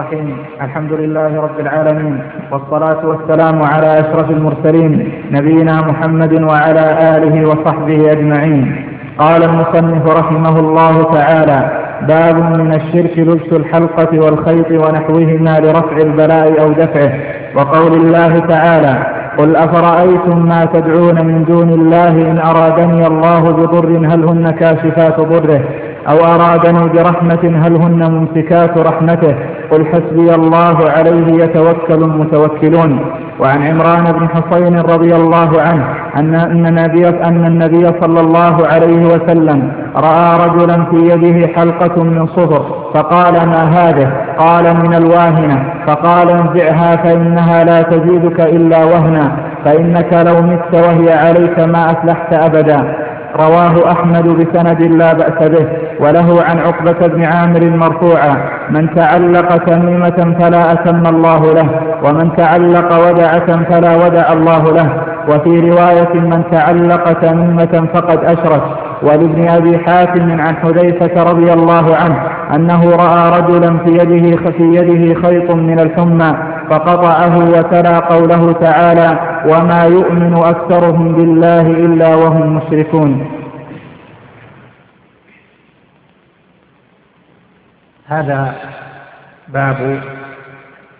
الرحيم. الحمد لله رب العالمين، والصلاة والسلام على أشرف المرسلين نبينا محمد وعلى آله وصحبه أجمعين. قال المصنف رحمه الله تعالى: باب من الشرك لبس الحلقة والخيط ونحوهما لرفع البلاء أو دفعه. وقول الله تعالى: قل أفرأيتم ما تدعون من دون الله إن أرادني الله بضر هل هن كاشفات ضره أو أرادني برحمة هل هن ممسكات رحمته قل حسبي الله عليه يتوكل المتوكلون. وعن عمران بن حصين رضي الله عنه أن النبي صلى الله عليه وسلم رأى رجلا في يده حلقة من صفر فقال: ما هذه؟ قال: من الواهنة. فقال: انزعها فإنها لا تزيدك إلا وهنا، فإنك لو مت وهي عليك ما أفلحت أبدا. رواه أحمد بسند لا بأس به. وله عن عقبة بن عامر مرفوعا: من تعلق تميمة فلا أتم الله له، ومن تعلق ودعة فلا ودع الله له. وفي رواية: من تعلق تميمة فقد أشرك. ولابن أبي حاتم عن حذيفة رضي الله عنه أنه رأى رجلا في يده خيط من الحمى فقطعه وتلا قوله تعالى: وما يؤمن أكثرهم بالله إلا وهم مشركون. هذا باب